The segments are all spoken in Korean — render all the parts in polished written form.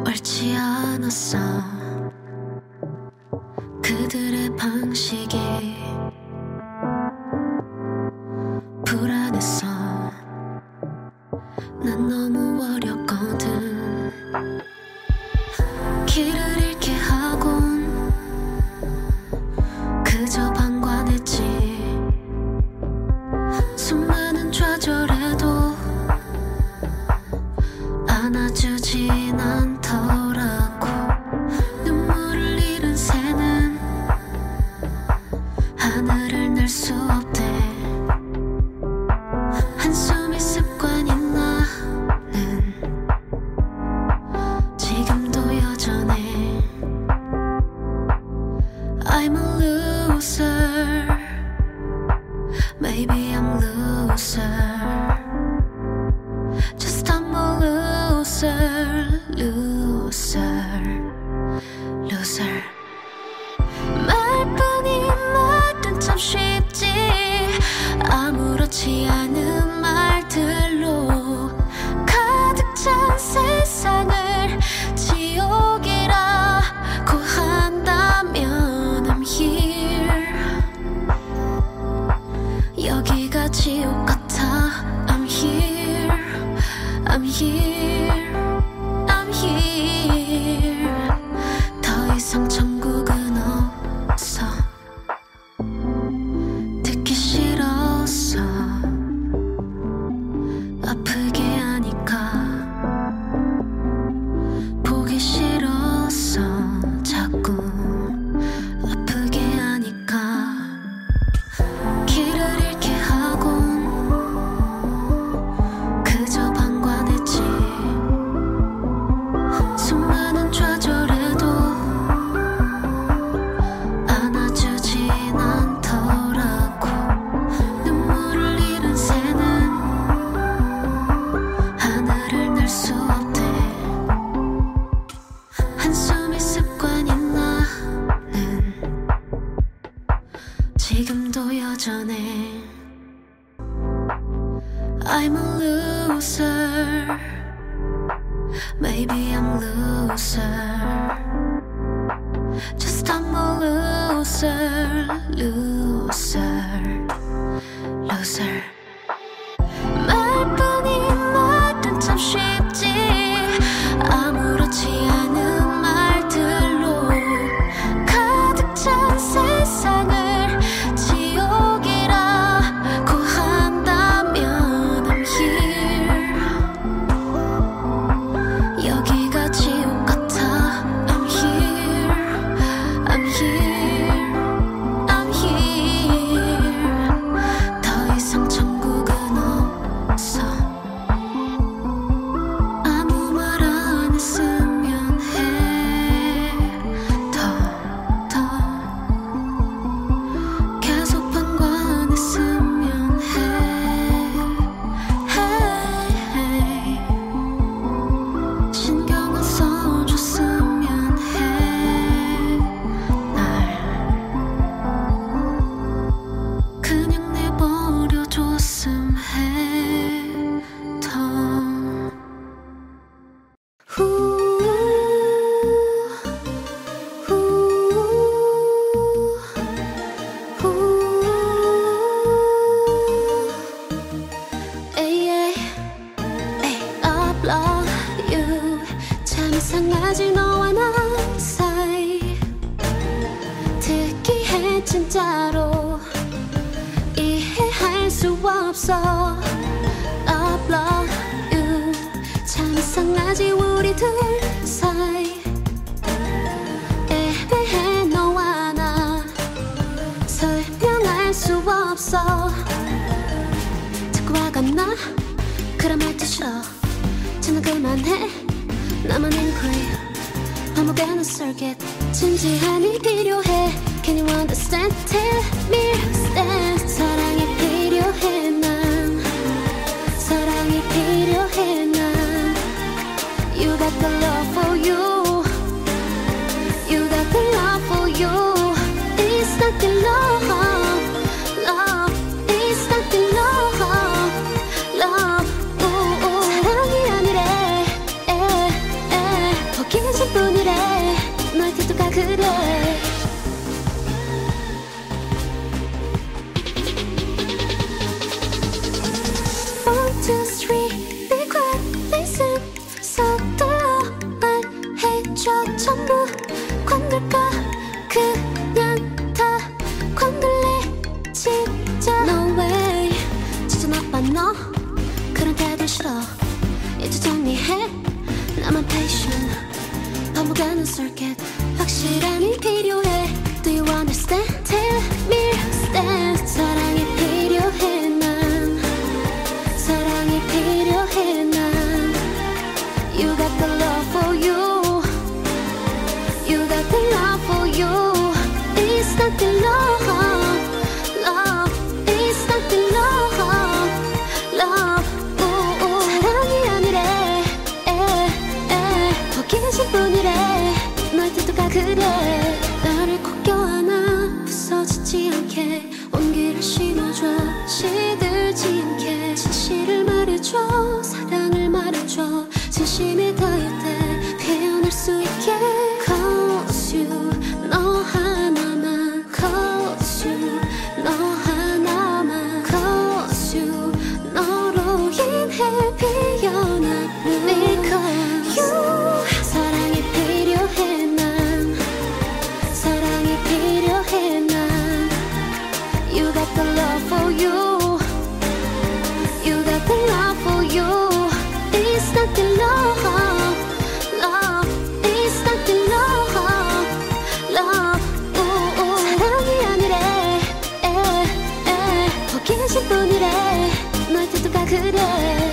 옳지 않았어. 그들의 방식이 불안했어. 난 너무 어렸거든. 길을 잃게 하곤 그저 방관했지. 수많은 좌절에도 안아주진 않더라고. 눈물을 잃은 새는 하늘을 날 수 없대. 한숨이 습관인 나는 지금도 여전해. I'm a loser. Maybe I'm loser. Just I'm a loser. Loser. Loser. 말뿐인 말은 참 쉽지. 아무렇지 않은 말들로 가득 찬 세상을 지옥이라고 한다면 I'm here. 여기가 지옥 같아. I'm here. I'm here. I'm here. 더 이상 천국은 없어. 듣기 싫었어. 아프게 하니까. 보기 싫었어. 자꾸 아프게 하니까. 길을 잃게 하곤 그저 방관했지. 수많은 좌절에도 안아주진 않더라고. 눈물을 잃은 새는 하늘을 날 수 없대. 한숨이 습관인 나는 지금도 여전해. I'm a loser. Maybe I'm loser. Just I'm a loser. Loser. Loser. 말뿐인 말은 참 쉽지. 아무렇지 않은 말들로 가득 찬 세상을 지옥이라고 한다면 I'm here. 여기가 지옥 같아. I'm here. I'm here. I'm here. 더 이상 천국은 없어. 아무 말 안 했으면 해. 더 계속 방관했으면 해. Hey. 신경을 써줬으면 해. 날 그냥 내버려줬음 해. 더 I love you. 참 이상하지 너와 나 사이. 특이해 진짜로. 이해할 수 없어. I love you. 참 이상하지 우리 둘 사이. 애매해 너와 나. 설명할 수 없어. 자꾸 화가 나. 그런 말도 싫어. 저는 그만해. 나만 angry. 아무거나 circuit. 진지함이 필요해. Can you understand? Tell me stand. 사랑이 필요해 난. 사랑이 필요해 난. You got the love for you. You got the love for you. It's not the love. Love. It's not the love. Love. 사랑이 아니래. 포기 전부 관둘까 그냥 다 관둘래 진짜 No way 진짜 나빠 너 그런 태도 싫어 이제 정리해 나만 patient 반복하는 circuit 확실함이 필요해 Do you understand? Tell me stand 사랑이 필요해 난 사랑이 필요해 난 You got the love for you You got the love for you It's not the love Love It's not the love Love ooh, ooh. 사랑이 아니래 호기심 뿐이래 너의 태도가 그래 나를 꼭 껴안아 부서지지 않게 온기를 심어줘 시들지 않게 진실을 말해줘 사랑을 말해줘 진심이 닿을 때 표현할 수 있게 Cause you 너 하나만 Cause you 너 하나만 Cause you 너로 인해 피어난 Because you 사랑이 필요해 난 사랑이 필요해 난 You got the love for you You got the love for you It's not the love Love It's not the love Love ooh, ooh. 사랑이 아니래 호기심 뿐이래 너의 태도가 그래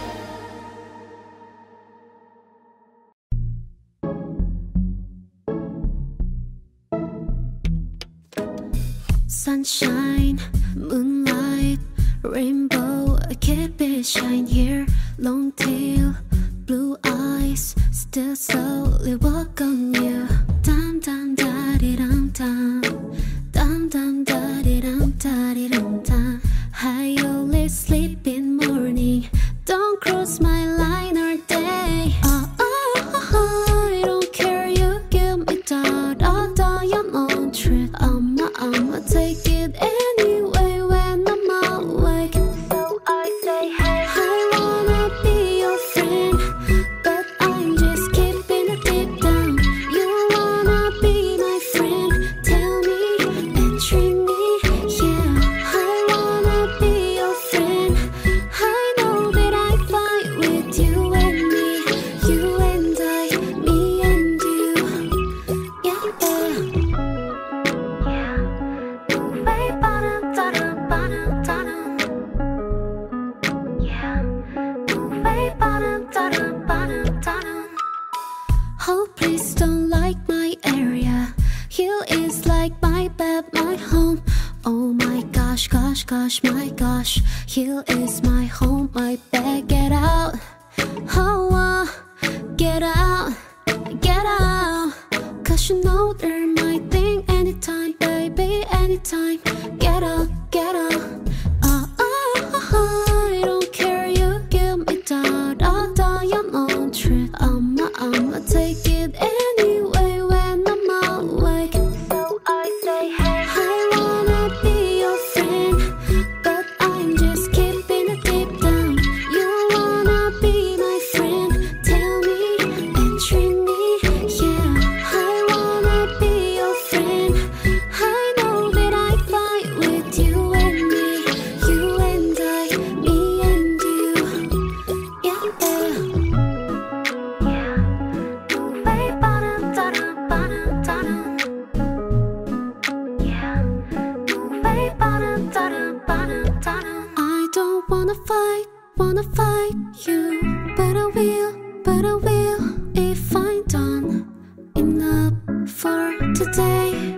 Sunshine, moonlight, rainbow, keep it shine here. Long tail, blue eyes, still slowly walk on you. Dum dum da di dum dum, dum dum da di dum dum. I only sleep in morning. Don't cross my line all day. I don't care. You give me da your own treat. I'ma take it anyway when I'm awake. So I say hey. I wanna be your friend, but I'm just keeping it deep down. You wanna be my friend? Tell me and treat me, yeah. I wanna be your friend. I know that I fight with you and me, you and I, me and you, yeah. Oh, please don't like my area. Here is like my bed, my home. Oh my gosh, gosh, gosh, my gosh. Here is my home, my bed. Get out. Oh, get out, get out. Cause you know they're my thing anytime, baby, anytime. Get out, get out. I don't care, you give me da your own treat. I'ma take it anyway when I'm awake. So I say hey. I wanna be your friend, but I'm just keeping it deep down. You wanna be my friend? Tell me and treat me, yeah. I wanna be your friend. I know that I fight with you and me, you and I, me and you, yeah. I don't wanna fight you, but I will if I'm done enough for today.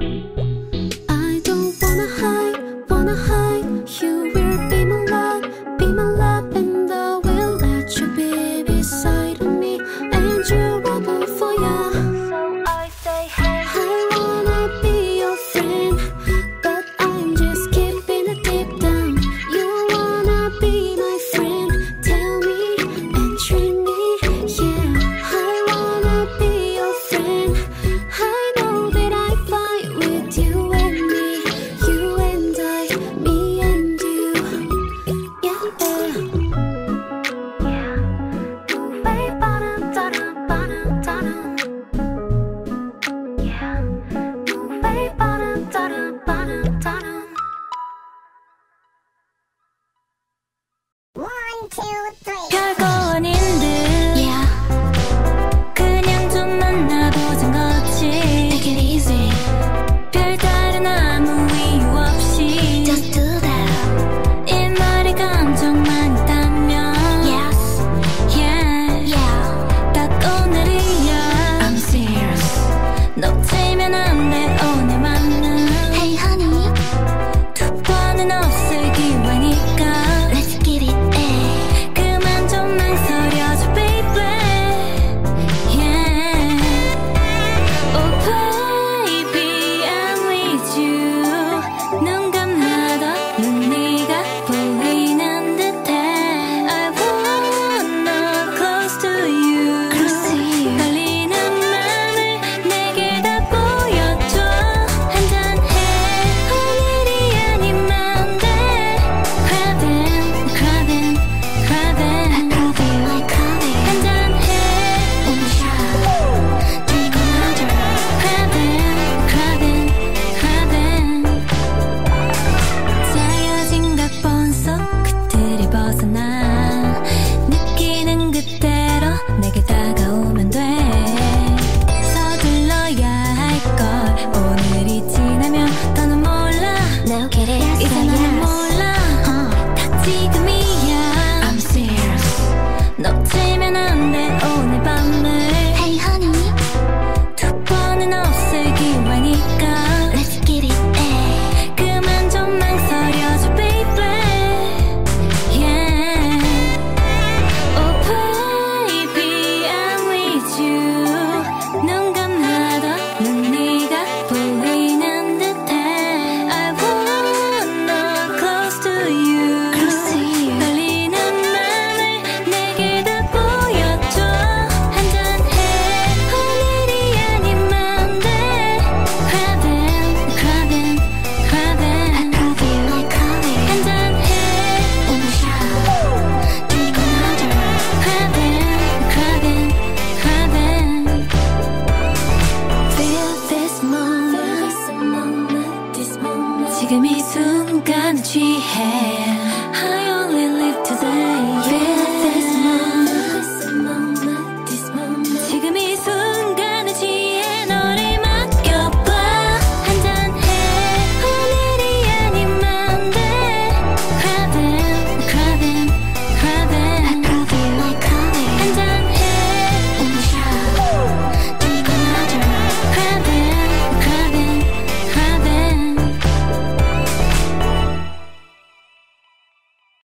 I don't wanna hide, you will be my love, and I will let you be beside me, and you're rebel for ya. So I say hey. I wanna be your friend, but I'm just keeping it deep down. You wanna be my friend? Tell me and treat me, yeah. I wanna be your friend. I know that yeah.